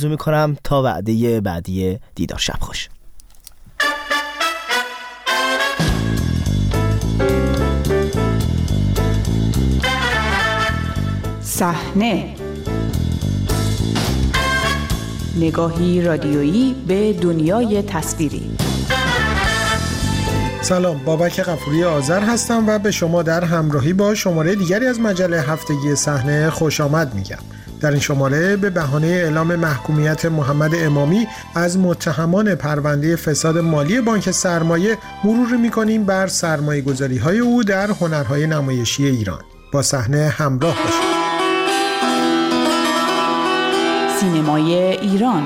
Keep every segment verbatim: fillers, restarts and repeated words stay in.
آرزو میکنم تا وعده بعدی دیدار. شب خوش. صحنه، نگاهی رادیویی به دنیای تصویری. سلام، بابک غفوری آذر هستم و به شما در همراهی با شماره دیگری از مجله هفتگی صحنه خوش آمد میگم. در این شماره به بهانه اعلام محکومیت محمد امامی از متهمان پرونده فساد مالی بانک سرمایه مرور میکنیم بر سرمایه‌گذاری‌های او در هنرهای نمایشی ایران. با صحنه همراه باشید. سینمای ایران.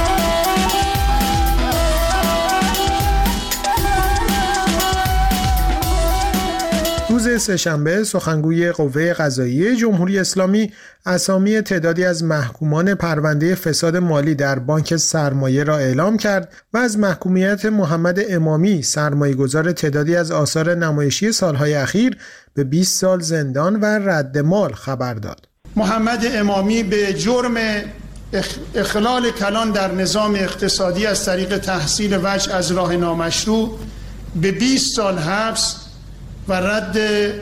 روز سه‌شنبه سخنگوی قوه قضاییه جمهوری اسلامی اسامی تعدادی از محکومان پرونده فساد مالی در بانک سرمایه را اعلام کرد و از محکومیت محمد امامی سرمایه‌گذار تعدادی از آثار نمایشی سالهای اخیر به بیست سال زندان و رد مال خبر داد. محمد امامی به جرم اخلال کلان در نظام اقتصادی از طریق تحصیل وجه از راه نامشروع به بیست سال حبس و رد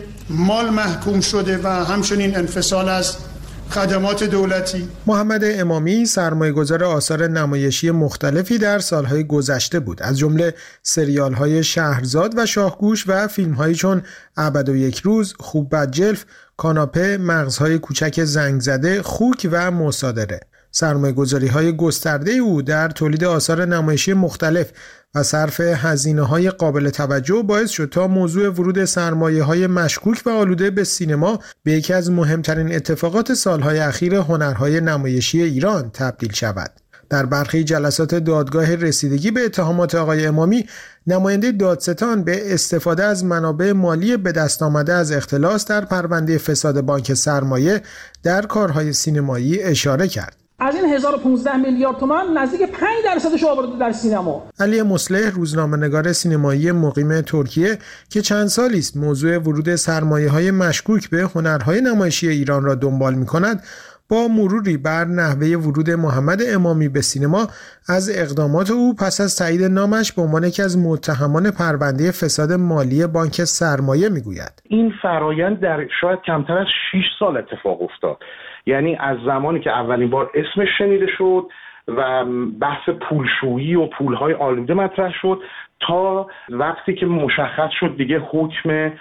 مال محکوم شده و همچنین انفصال از خدمات دولتی. محمد امامی سرمایه‌گذار آثار نمایشی مختلفی در سالهای گذشته بود، از جمله سریال‌های شهرزاد و شاهگوش و فیلم‌هایی چون ابد و یک روز، خوب بد جلف، کاناپه، مغزهای کوچک زنگ زده، خوک و مصادره. سرمایه‌گذاری‌های گسترده او در تولید آثار نمایشی مختلف و صرف هزینه‌های قابل توجه باعث شد تا موضوع ورود سرمایه‌های مشکوک و آلوده به سینما به یکی از مهمترین اتفاقات سالهای اخیر هنرهای نمایشی ایران تبدیل شود. در برخی جلسات دادگاه رسیدگی به اتهامات آقای امامی، نماینده دادستان به استفاده از منابع مالی به دست آمده از اختلاس در پرونده فساد بانک سرمایه در کارهای سینمایی اشاره کرد. از این هزار و پانزده میلیارد تومان نزدیک پنج درصدش آورده در سینما. علی مصلح، روزنامه‌نگار سینمایی مقیم ترکیه که چند سالی است موضوع ورود سرمایه‌های مشکوک به هنرهای نمایشی ایران را دنبال می‌کند، با مروری بر نحوه ورود محمد امامی به سینما از اقدامات او پس از تایید نامش به عنوان یکی از متهمان پرونده فساد مالی بانک سرمایه میگوید. این فرایند در شاید کمتر از شش سال اتفاق افتاد. یعنی از زمانی که اولین بار اسمش شنیده شد و بحث پولشویی و پولهای آلوده مطرح شد تا وقتی که مشخص شد دیگه حکم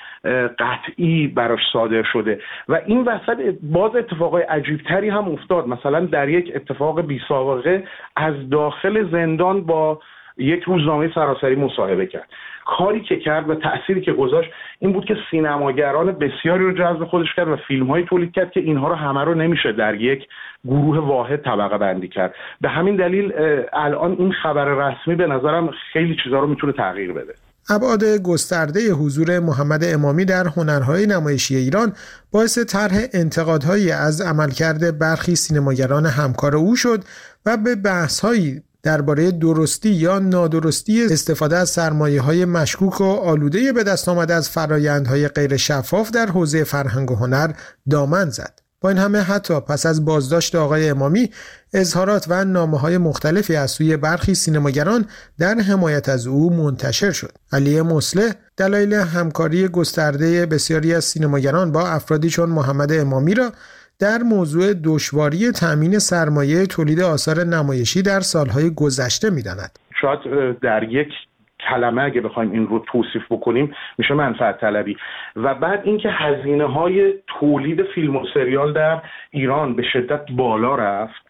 قطعی براش صادر شده و این وسط باز اتفاقای عجیبتری هم افتاد. مثلا در یک اتفاق بی سابقه از داخل زندان با یک روزنامه سراسری مصاحبه کرد. کاری که کرد و تأثیری که گذاشت این بود که سینماگران بسیاری رو جذب خودش کرد و فیلم‌هایی تولید کرد که اینها رو همه رو نمیشه در یک گروه واحد طبقه بندی کرد. به همین دلیل الان این خبر رسمی به نظرم خیلی چیزا رو میتونه تغییر بده. ابعاد گسترده حضور محمد امامی در هنرهای نمایشی ایران باعث طرح انتقادهایی از عملکرد برخی سینماگران همکار او شد و به بحث‌هایی درباره درستی یا نادرستی استفاده از سرمایه‌های مشکوک و آلوده به دست آمده از فرآیندهای غیر شفاف در حوزه فرهنگ و هنر دامن زد. با این همه حتی پس از بازداشت آقای امامی، اظهارات و نامه‌های مختلفی از سوی برخی سینماگران در حمایت از او منتشر شد. علی مصلح دلایل همکاری گسترده بسیاری از سینماگران با افرادی چون محمد امامی را در موضوع دشواری تامین سرمایه تولید آثار نمایشی در سالهای گذشته می‌داند. شاید در یک کلمه اگه بخوایم این رو توصیف بکنیم میشه منفعت طلبی و بعد اینکه هزینه‌های تولید فیلم و سریال در ایران به شدت بالا رفت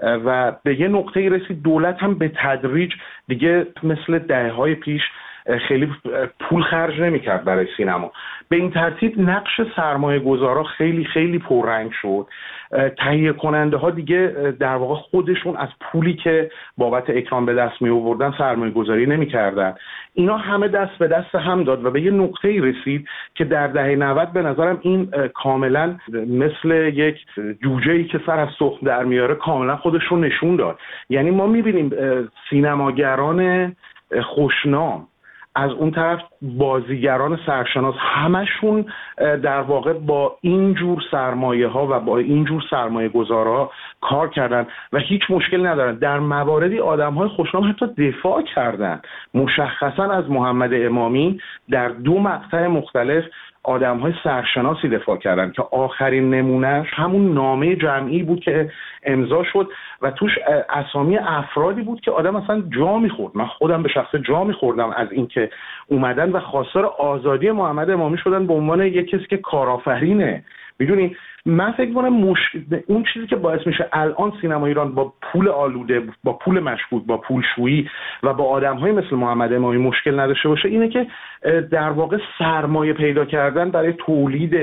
و به یه نقطه‌ای رسید دولت هم به تدریج دیگه مثل دهه‌های پیش خیلی پول خرج نمی‌کرد برای سینما. به این ترتیب نقش سرمایه‌گذارا خیلی خیلی پررنگ شد. تهیه کننده ها دیگه در واقع خودشون از پولی که بابت اکران به دست می آوردن سرمایه‌گذاری نمی‌کردن. اینا همه دست به دست هم داد و به یه نقطه‌ای رسید که در دهه نود به نظرم این کاملا مثل یک جوجه‌ای که سر از تخم در میاره کاملا خودش رو نشون داد. یعنی ما می‌بینیم سینماگران خوشنام از اون طرف بازیگران سرشناس، همشون در واقع با اینجور سرمایه ها و با اینجور سرمایه گذارها کار کردن و هیچ مشکل ندارن. در مواردی آدم های خوشنام حتی دفاع کردن. مشخصا از محمد امامی در دو مقطع مختلف آدم های سرشناسی دفاع کردن که آخرین نمونهش همون نامه جمعی بود که امضا شد و توش اسامی افرادی بود که آدم اصلا جا میخورد. من خودم به شخصه جا میخوردم از اینکه اومدن و خواستار آزادی محمد امامی شدن به عنوان یک کسی که کارآفرینه. میدونی من فکر می‌کنم مش... اون چیزی که باعث میشه الان سینما ایران با پول آلوده، با پول مشکوک، با پولشویی و با آدم‌های مثل محمد امامی مشکل نداشته باشه اینه که در واقع سرمایه پیدا کردن برای تولید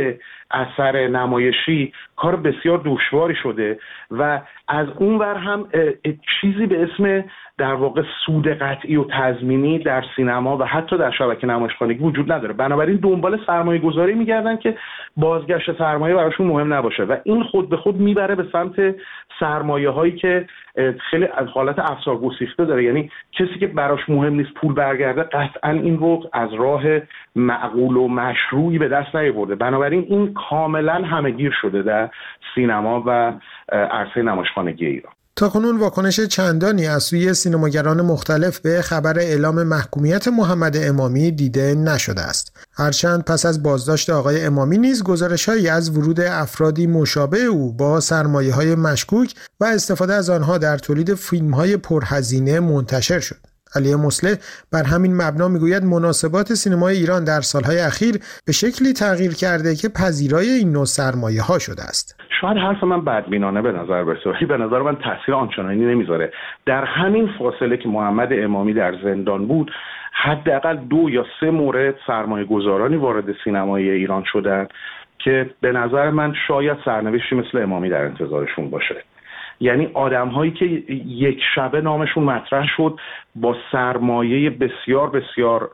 اثر نمایشی کار بسیار دشواری شده و از اون ور هم چیزی به اسم در واقع سود قطعی و تضمینی در سینما و حتی در شبکه نمایشخانگی وجود نداره. بنابراین دنبال سرمایه گذاری میگردن که بازگشت سرمایه براشون مهم نباشه و این خود به خود میبره به سمت سرمایه هایی که خیلی از حالت افسار گسیخته داره. یعنی کسی که براش مهم نیست پول برگرده قطعا این رو از راه معقول و مشروعی به دست نیاورده. بنابراین این کاملا همه‌گیر شده در سینما و عرصه نمایشخانگی ایران. تاکنون واکنش چندانی از سوی سینماگران مختلف به خبر اعلام محکومیت محمد امامی دیده نشده است. هرچند پس از بازداشت آقای امامی نیز گزارش‌هایی از ورود افرادی مشابه او با سرمایه‌های مشکوک و استفاده از آنها در تولید فیلم‌های پرهزینه منتشر شد. علی مصلح بر همین مبنا میگوید مناسبات سینمای ایران در سالهای اخیر به شکلی تغییر کرده که پذیرای این نوع سرمایه‌ها شده است. شاید حرف من بدبینانه به نظر برسه ولی به نظر من تاثیر آنچنانی نمیذاره. در همین فاصله که محمد امامی در زندان بود حداقل دو یا سه مورد سرمایه گذارانی وارد سینمای ایران شدن که به نظر من شاید سرنوشتی مثل امامی در انتظارشون باشه. یعنی آدم هایی که یک شبه نامشون مطرح شد با سرمایه بسیار بسیار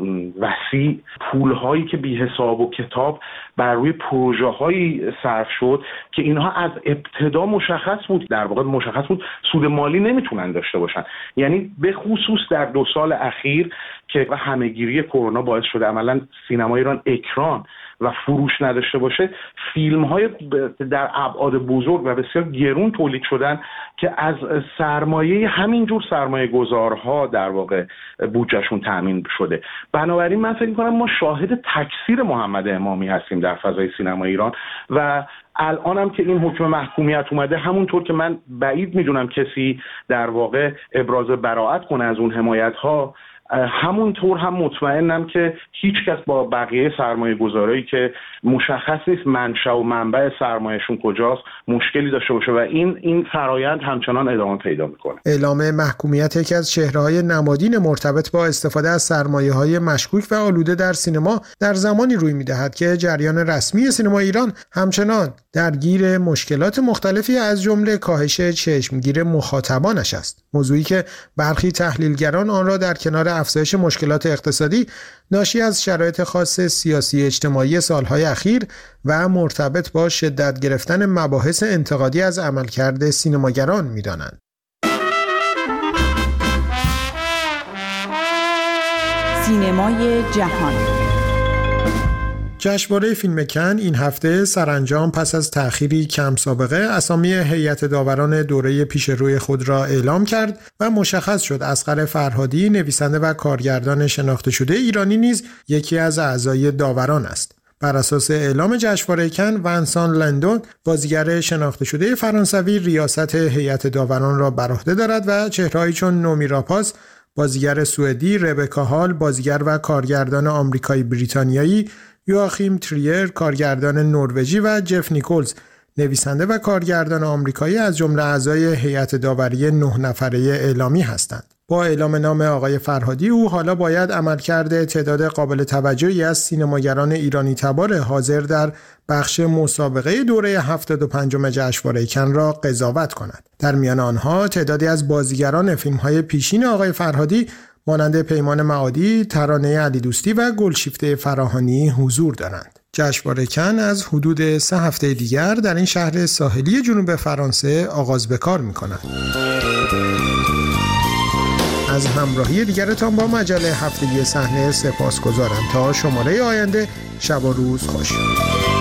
وسیع، پول هایی که بی حساب و کتاب بر روی پروژه هایی صرف شد که اینها از ابتدا مشخص بود، در واقع مشخص بود سود مالی نمیتونن داشته باشن. یعنی به خصوص در دو سال اخیر که همهگیری کرونا باعث شده عملا سینما ایران اکران و فروش نداشته باشه، فیلم های در ابعاد بزرگ و بسیار گرون تولید شدن که از سرمایه همینجور سرمایه گذارها در واقع بودجهشون تامین شده. بنابراین من فکر می‌کنم ما شاهد تکثیر محمد امامی هستیم در فضای سینما ایران و الان هم که این حکم محکومیت اومده، همونطور که من بعید میدونم کسی در واقع ابراز براءت کنه از اون حمایت‌ها، همونطور هم مطمئنم که هیچ کس با بقیه سرمایه گذارایی که مشخص نیست منشأ و منبع سرمایهشون کجاست مشکلی داشته باشه و این این فرایند همچنان ادامه پیدا میکنه. اعلام محکومیت یکی از چهره‌های نمادین مرتبط با استفاده از سرمایه‌های مشکوک و آلوده در سینما در زمانی روی می‌دهد که جریان رسمی سینما ایران همچنان درگیر مشکلات مختلفی از جمله کاهش چشمگیر مخاطبانش است. موضوعی که برخی تحلیلگران آن را در کنار افزایش مشکلات اقتصادی ناشی از شرایط خاص سیاسی اجتماعی سالهای اخیر و مرتبط با شدت گرفتن مباحث انتقادی از عملکرد سینماگران می‌دانند. سینمای جهان. جشنواره فیلم کن این هفته سرانجام پس از تأخیری کم سابقه اسامی هیئت داوران دوره پیش روی خود را اعلام کرد و مشخص شد اصغر فرهادی، نویسنده و کارگردان شناخته شده ایرانی نیز یکی از اعضای داوران است. بر اساس اعلام جشنواره کن، ونسان لندون، بازیگر شناخته شده فرانسوی، ریاست هیئت داوران را بر عهده دارد و چهره‌ای چون نومی راپاس، بازیگر سوئدی، ربکا هال، بازیگر و کارگردان آمریکایی بریتانیایی، یواخیم تریر، کارگردان نروژی و جف نیکولز، نویسنده و کارگردان آمریکایی از جمله اعضای هیئت داوری نه نفره اعلامی هستند. با اعلام نام آقای فرهادی، او حالا باید عملکرد تعداد قابل توجهی از سینماگران ایرانی تبار حاضر در بخش مسابقه دوره هفتاد و پنجم جشنواره کن را قضاوت کند. در میان آنها تعدادی از بازیگران فیلم‌های پیشین آقای فرهادی مانند پیمان معادی، ترانه علی دوستی و گلشیفته فراهانی حضور دارند. جشنواره کن از حدود سه هفته دیگر در این شهر ساحلی جنوب فرانسه آغاز به کار می‌کند. از همراهی دیگرتان با مجله هفتگی صحنه سپاسگزارم. تا شماره آینده، شب و روز خوش.